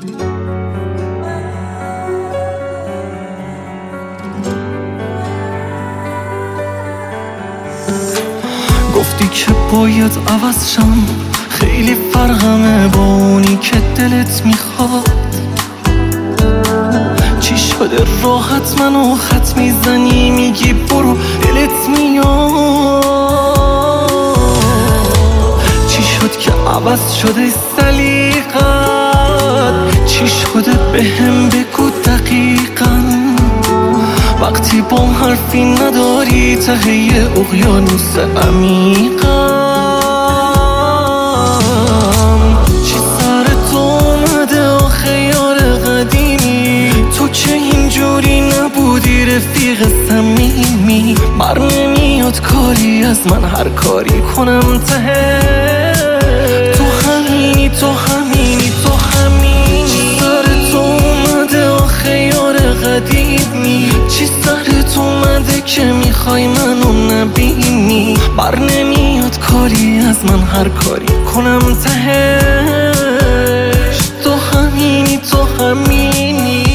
گفتی که باید عوض شم، خیلی فرقمه با اونی که دلت میخواد. چی شده راحت منو خط میزنی، میگی برو دلت میاد. چی شد که عوض شده سلیقت؟ چی شده بهم بگو دقیقاً. وقتی با حرفی نداری ته اقیانوس عمیقم. چی سر تو اومده آخه یار قدیمی؟ تو که اینجوری نبودی رفیق صمیمی. بر نمیاد کاری از من هر کاری کنم ته تو همینی، تو همینی، تو همینی. چی سر تو اومده آخه یار قدیمی؟ چی سرت اومده که میخوای منو نبینی؟ بر نمیاد کاری از من هر کاری کنم تهش تو همینی، تو همینی.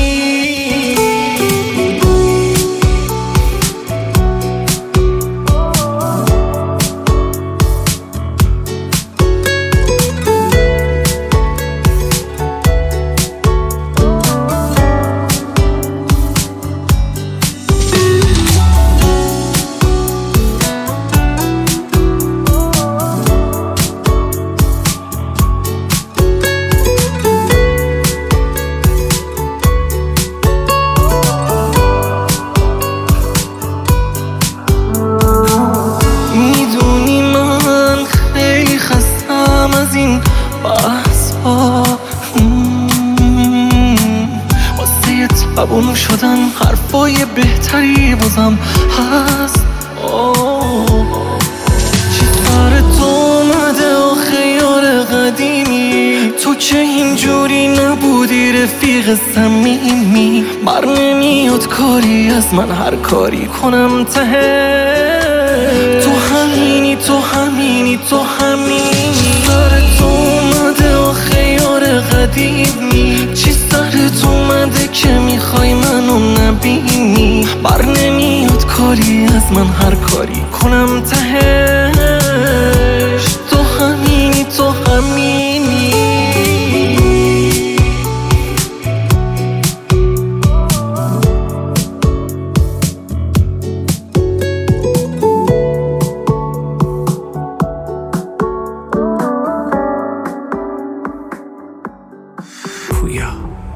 از این بحث ها واسه تبون شدن حرفای بهتری بازم هست. چی سر تو اومده آخه یار قدیمی؟ تو که اینجوری نبودی رفیق صمیمی. بر نمیاد کاری از من هر کاری کنم ته تو همینی، تو همینی، تو همینی. سرت اومده آخه یار قدیمی؟ چی سرت اومده که میخوای منو نبینی؟ بر نمیاد کاری از من هر کاری کنم تهش تو همینی، تو همینی. Pooya.